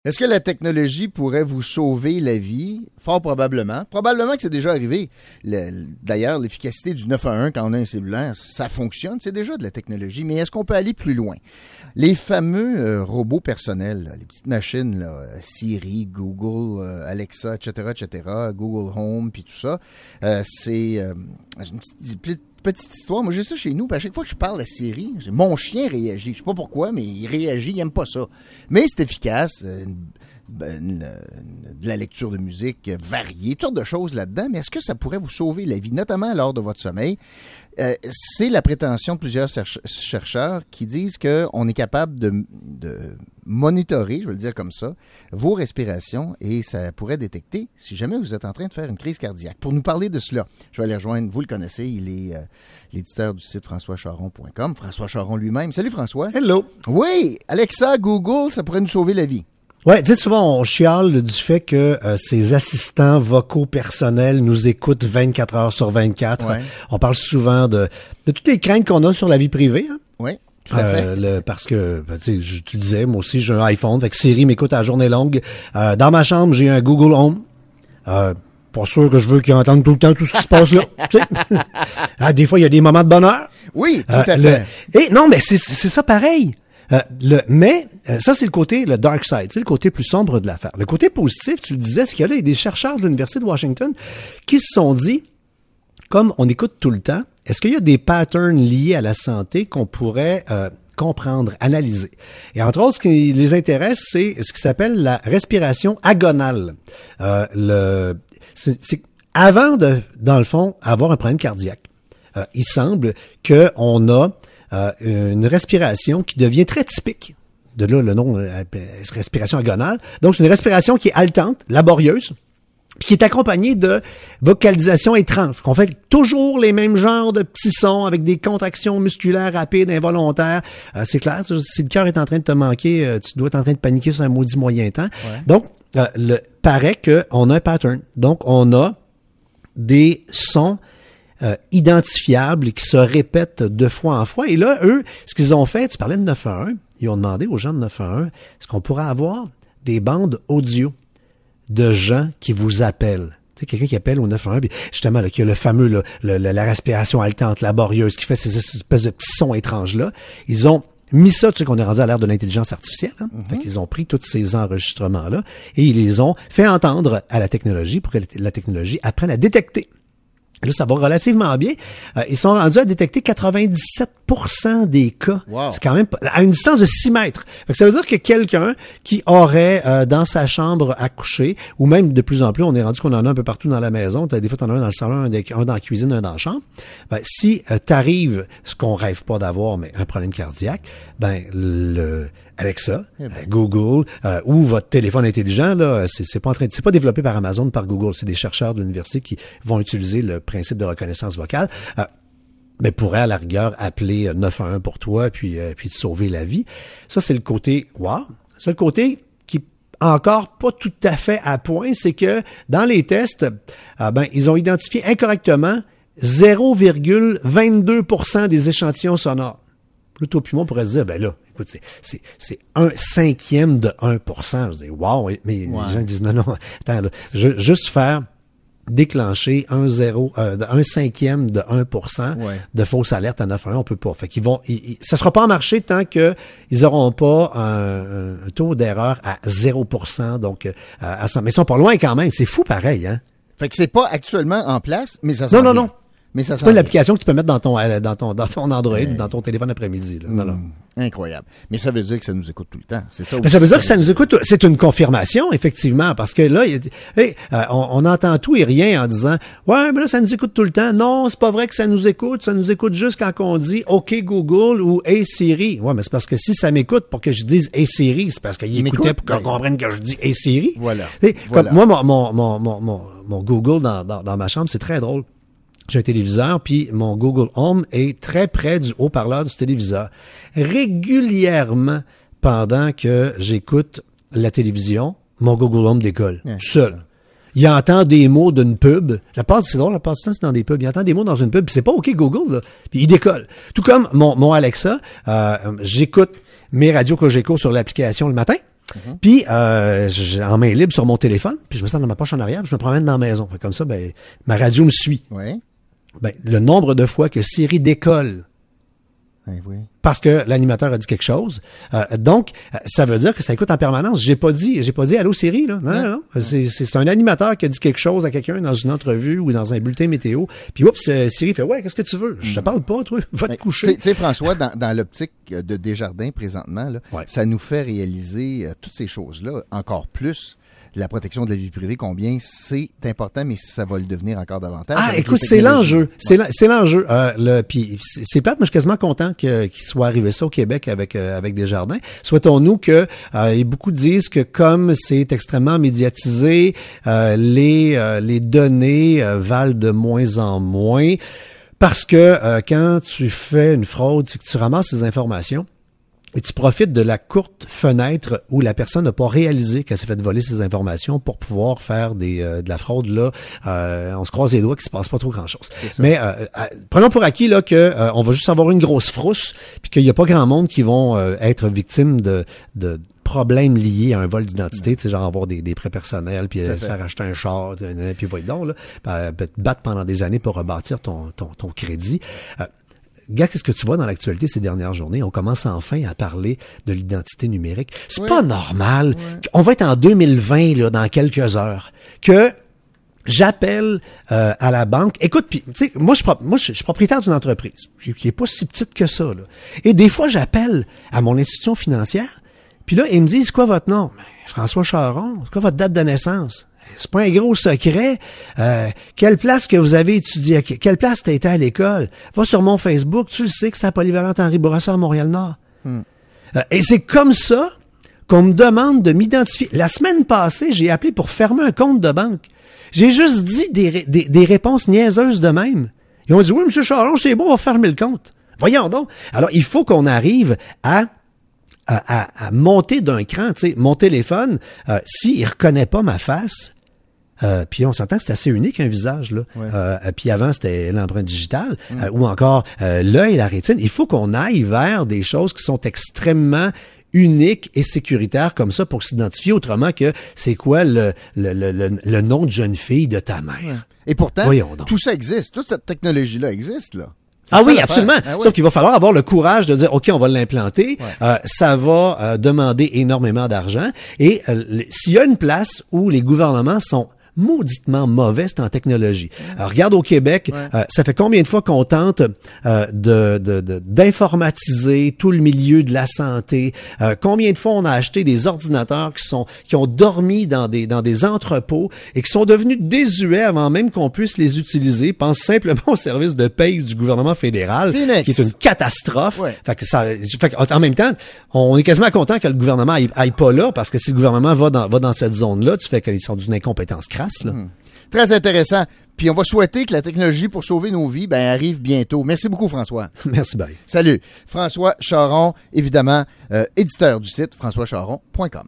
Est-ce que la technologie pourrait vous sauver la vie? Fort probablement. Probablement que c'est déjà arrivé. D'ailleurs, l'efficacité du 911 quand on a un cellulaire, ça fonctionne. C'est déjà de la technologie. Mais est-ce qu'on peut aller plus loin? Les fameux robots personnels, là, les petites machines, là, Siri, Google, Alexa, etc., Google Home, puis tout ça, c'est une petite histoire. Moi, j'ai ça chez nous. Puis à chaque fois que je parle à Siri, mon chien réagit. Je sais pas pourquoi, mais il réagit. Il aime pas ça. Mais c'est efficace. De la lecture de musique variée, toutes sortes de choses là-dedans. Mais est-ce que ça pourrait vous sauver la vie, notamment lors de votre sommeil? C'est la prétention de plusieurs chercheurs qui disent qu'on est capable de monitorer, je vais le dire comme ça, vos respirations et ça pourrait détecter si jamais vous êtes en train de faire une crise cardiaque. Pour nous parler de cela, je vais aller rejoindre, vous le connaissez, il est l'éditeur du site françoischaron.com, François Charon lui-même. Salut François. Hello. Oui, Alexa, Google, ça pourrait nous sauver la vie. Oui, tu sais, souvent, on chiale du fait que ces assistants vocaux personnels nous écoutent 24 heures sur 24. Ouais. On parle souvent de toutes les craintes qu'on a sur la vie privée. Hein? Oui, tout à fait. Parce que, tu sais, tu disais, moi aussi, j'ai un iPhone, fait que Siri m'écoute à la journée longue. Dans ma chambre, j'ai un Google Home. Pas sûr que je veux qu'il entende tout le temps tout ce qui se passe là. Tu sais? Des fois, il y a des moments de bonheur. Oui, tout à fait. Non, mais c'est ça pareil. Ça, c'est le dark side, c'est le côté plus sombre de l'affaire. Le côté positif, tu le disais, c'est qu'il y a des chercheurs de l'Université de Washington qui se sont dit, comme on écoute tout le temps, est-ce qu'il y a des patterns liés à la santé qu'on pourrait comprendre, analyser? Et entre autres, ce qui les intéresse, c'est ce qui s'appelle la respiration agonale. C'est avant dans le fond, avoir un problème cardiaque. Il semble qu'on a une respiration qui devient très typique. De là, le nom, respiration agonale. Donc, c'est une respiration qui est haletante, laborieuse, puis qui est accompagnée de vocalisations étranges. On fait toujours les mêmes genres de petits sons avec des contractions musculaires rapides, involontaires. C'est clair, si le cœur est en train de te manquer, tu dois être en train de paniquer sur un maudit moyen temps. Ouais. Donc, paraît qu'on a un pattern. Donc, on a des sons identifiables qui se répètent de fois en fois. Et là, eux, ce qu'ils ont fait, tu parlais de 911, ils ont demandé aux gens de 911, est-ce qu'on pourrait avoir des bandes audio de gens qui vous appellent? Tu sais, quelqu'un qui appelle au 911, puis justement, là, qui a le fameux, la respiration haletante, laborieuse, qui fait ces espèces de petits sons étranges-là. Ils ont mis ça, tu sais qu'on est rendu à l'ère de l'intelligence artificielle. Hein? Fait qu'ils ont pris tous ces enregistrements-là et ils les ont fait entendre à la technologie pour que la technologie apprenne à détecter. Là, ça va relativement bien. Ils sont rendus à détecter 97% des cas. Wow. C'est quand même à une distance de 6 mètres. Fait que ça veut dire que quelqu'un qui aurait dans sa chambre à coucher, ou même de plus en plus, on est rendu qu'on en a un peu partout dans la maison. Des fois, t'en as un dans le salon, un dans la cuisine, un dans la chambre. Ben, si t'arrives, ce qu'on rêve pas d'avoir, mais un problème cardiaque, ben Alexa, Google, ou votre téléphone intelligent, là, c'est pas développé par Amazon, par Google. C'est des chercheurs de l'université qui vont utiliser le principe de reconnaissance vocale. Mais pourrait à la rigueur appeler 911 pour toi, puis te sauver la vie. Ça, c'est le côté wow. C'est le côté qui encore pas tout à fait à point, c'est que dans les tests, ils ont identifié incorrectement 0,22% des échantillons sonores. Plutôt puis moi, on pourrait se dire, ben là, écoute, c'est 1/5 de 1%. Je dis, wow, mais les gens disent, non, attends, là, juste faire déclencher 1/5 de 1% de fausse alerte à 911, on peut pas. Fait qu'ils ça sera pas en marché tant que ils auront pas un taux d'erreur à 0%, donc, à 100. Mais ils sont pas loin quand même. C'est fou pareil, hein. Fait que c'est pas actuellement en place, mais ça s'en vient. Non. Mais ça, c'est pas une application que tu peux mettre dans ton Android ou dans ton téléphone après-midi. Là. Non. Incroyable. Mais ça veut dire que ça nous écoute tout le temps. C'est ça aussi. Mais ça veut dire que ça nous écoute. C'est une confirmation, effectivement, parce que là, on entend tout et rien en disant, ouais, mais là, ça nous écoute tout le temps. Non, c'est pas vrai que ça nous écoute. Ça nous écoute juste quand on dit OK Google ou Hey Siri. Ouais, mais c'est parce que si ça m'écoute pour que je dise Hey Siri, c'est parce qu'il écoutait pour qu'on comprenne que je dis Hey Siri. Voilà. Comme moi, mon Google dans ma chambre, c'est très drôle. J'ai un téléviseur, puis mon Google Home est très près du haut-parleur du téléviseur. Régulièrement, pendant que j'écoute la télévision, mon Google Home décolle, tout seul. Il entend des mots d'une pub. C'est drôle, la part du temps, c'est dans des pubs. Il entend des mots dans une pub, puis c'est pas OK Google, là. Puis il décolle. Tout comme mon Alexa, j'écoute mes radios Cogeco sur l'application le matin. Puis, j'ai en main libre sur mon téléphone, puis je me sens dans ma poche en arrière, puis je me promène dans la maison. Fait comme ça, ben, ma radio me suit. Oui. Ben, le nombre de fois que Siri décolle Oui. parce que l'animateur a dit quelque chose. Donc, ça veut dire que ça écoute en permanence. J'ai pas dit allô Siri, là. Non. C'est un animateur qui a dit quelque chose à quelqu'un dans une entrevue ou dans un bulletin météo. Puis, oups, Siri fait, ouais, qu'est-ce que tu veux? Je te parle pas, toi. Va te coucher. Tu sais, François, dans l'optique de Desjardins présentement, là, ça nous fait réaliser toutes ces choses-là encore plus. La protection de la vie privée, combien c'est important, mais ça va le devenir encore davantage. Ah, écoute, c'est l'enjeu. C'est l'enjeu. Puis c'est plate, mais je suis quasiment content qu'il soit arrivé ça au Québec avec Desjardins. Souhaitons-nous que et beaucoup disent que comme c'est extrêmement médiatisé, les données valent de moins en moins parce que quand tu fais une fraude, c'est que tu ramasses ces informations. Et tu profites de la courte fenêtre où la personne n'a pas réalisé qu'elle s'est fait voler ces informations pour pouvoir faire de la fraude. Là, on se croise les doigts qu'il se passe pas trop grand-chose. Mais prenons pour acquis là que on va juste avoir une grosse frousse, puis qu'il n'y a pas grand monde qui vont être victimes de problèmes liés à un vol d'identité, tu sais, genre avoir des prêts personnels, puis se faire acheter un char, puis voyons donc, là, te battre pendant des années pour rebâtir ton crédit. Regarde ce que tu vois dans l'actualité ces dernières journées. On commence enfin à parler de l'identité numérique. C'est pas normal. On va être en 2020, là, dans quelques heures, que j'appelle à la banque. Écoute, puis tu sais, moi je suis propriétaire d'une entreprise qui est pas si petite que ça, là. Et des fois, j'appelle à mon institution financière, puis là, ils me disent, c'est quoi votre nom? François Charon. C'est quoi votre date de naissance? C'est pas un gros secret. Quelle place que vous avez étudié? Quelle place t'as été à l'école? Va sur mon Facebook, tu le sais que c'est à Polyvalente Henri Bourassa à Montréal-Nord. Et c'est comme ça qu'on me demande de m'identifier. La semaine passée, j'ai appelé pour fermer un compte de banque. J'ai juste dit des réponses niaiseuses de même. Ils ont dit, oui, M. Charon, c'est bon, on va fermer le compte. Voyons donc. Alors, il faut qu'on arrive à monter d'un cran, tu sais. Mon téléphone, s'il reconnaît pas ma face, puis on s'entend que c'est assez unique un visage là. Puis avant c'était l'empreinte digitale ou encore l'œil, la rétine. Il faut qu'on aille vers des choses qui sont extrêmement uniques et sécuritaires comme ça pour s'identifier. Autrement que c'est quoi le nom de jeune fille de ta mère. Et pourtant, tout ça existe. Toute cette technologie-là existe là. Ah oui, absolument. Sauf qu'il va falloir avoir le courage de dire, OK, on va l'implanter. Ça va demander énormément d'argent. Et s'il y a une place où les gouvernements sont mauditement mauvais, c'est en technologie. Alors, regarde au Québec, ça fait combien de fois qu'on tente d'informatiser tout le milieu de la santé? Combien de fois on a acheté des ordinateurs qui ont dormi dans des entrepôts et qui sont devenus désuets avant même qu'on puisse les utiliser? Pense simplement au service de paye du gouvernement fédéral, qui est une catastrophe. Fait que en même temps, on est quasiment content que le gouvernement aille pas là, parce que si le gouvernement va dans cette zone-là, tu fais qu'ils sont d'une incompétence crasse. Très intéressant. Puis on va souhaiter que la technologie pour sauver nos vies arrive bientôt. Merci beaucoup, François. Merci, bye. Salut. François Charon, évidemment, éditeur du site françoischaron.com.